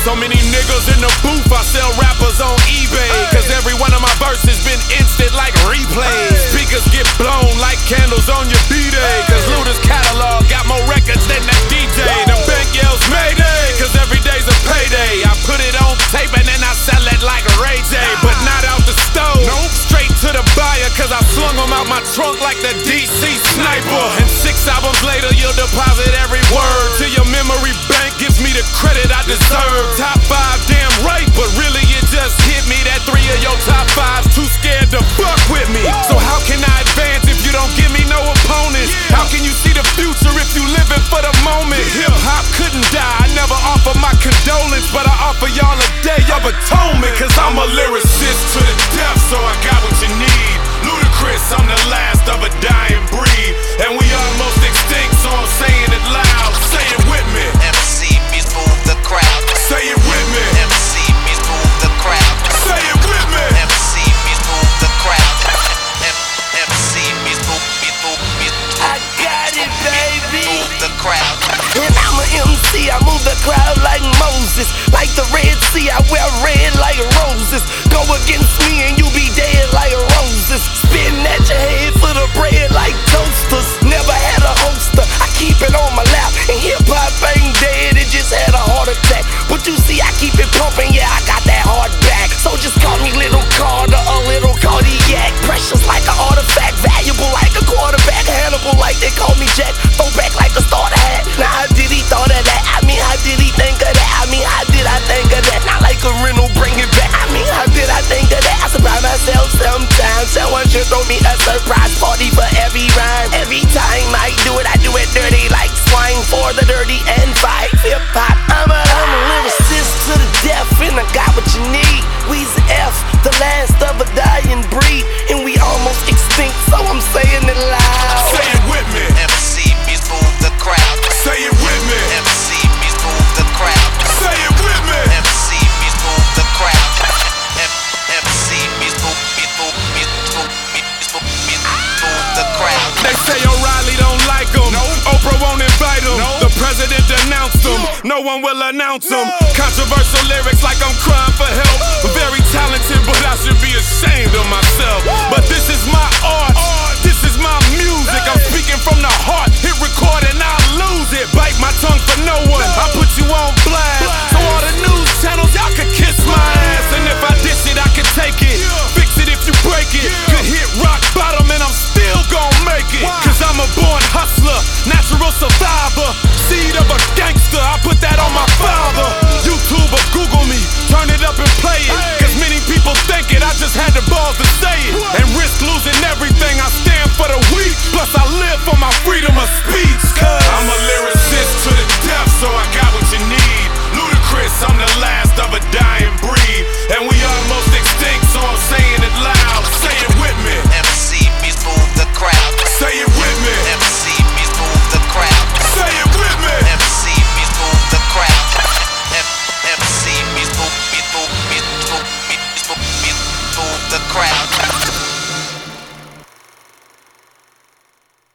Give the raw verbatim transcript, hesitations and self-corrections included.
So many niggas in the booth, I sell rappers on eBay. Cause every one of my verses been instant like replay. Speakers get blown like candles on your B-Day. Cause Luda's catalog got more records than that D J. The bank yells Mayday, cause every day's a payday. I put it on tape and then I sell it like Ray J. But not out the stove, straight to the buyer. Cause I slung them out my trunk like the D C sniper. And six albums later, you'll deposit every word to your memory bank. Gives me the credit I deserve. Top five, damn right, but really it just hit me that three of your top fives too scared to fuck with me. So how can I advance if you don't give me no opponents? How can you see the future if you living for the moment? Hip hop couldn't die, I never offer my condolence, but I offer y'all a day of atonement. Cause I'm a lyricist to the death, so I got what you need. Ludacris, I'm the last of a dying breed, and we almost extinct, so I'm saying it loud. Say it with me. M C B's move the crowd. Say it with me. M C B's move the crowd. Say it with me. M C B's move the crowd. M MC B's move, B's move, B's move. I got it, baby. Move the crowd. And I'm a M C, I move the crowd like Moses. Like the Red Sea, I wear red like roses. Go against me and you be dead like roses. Spitting at your head for the bread like toasters. Never had a holster, I keep it on my lap. And hip-hop ain't dead, it just had a heart attack. But you see, I keep it pumping, yeah, I got that hard back. So just call me Little Carter, a little cardiac. Precious like an artifact, valuable like a quarterback. Hannibal like they call me Jack, throw back like a starter hat. Now how did he thought of that? I mean, how did he think of that? I mean, how did I think of that? Not like a rental, bring it back. I mean, how did I think of that? I surprise myself sometimes. Someone should throw me a surprise party for every rhyme. Every time I do it, I do it dirty like swine for the dirty and fight. Hip hop, I'm a, I'm a lyricist to the death, and I got what you need. We's F, the last of a dying breed, and we almost extinct, so I'm saying it loud. Say it with me. M C B's move the crowd. Say it with me. M C B's move the crowd. Say it with me. M C B's move the crowd. M C B's move, B's move, B's move, B's move, B's move the crowd. They say O'Reilly don't like him, Oprah won't invite him, the president denounced him, no one will announce him. Controversial lyrics like I'm crying for help. Very talented, but I should be ashamed of myself. But this is my art, this is my music. I'm speaking from the heart, hit record and I'll lose it. Bite my tongue for no one, I put you on blast. So all the news channels, y'all could kiss my ass. And if I dish it, I can take it, fix it if you break it. Could hit rock bottom and I'm still gon' make it. Cause I'm a born hustler, natural survivor, seed of a gangster, I put that on my father. YouTube or Google me, turn it up and play it. Cause many people think it, I just had the balls to say it. And risk losing everything, I stand for the weak. Plus I live for my freedom of speech. Cause I'm a lyricist to the death, so I got what you need. Ludacris, I'm the last of a dying breed, and we almost extinct, so I'm saying it loud. Say it with me. M C B's move the crowd. Say it with me. M C B's move the crowd. Say it with me. M C B's move the crowd. M C B's move, B's move, B's move, B's move, B's move the crowd.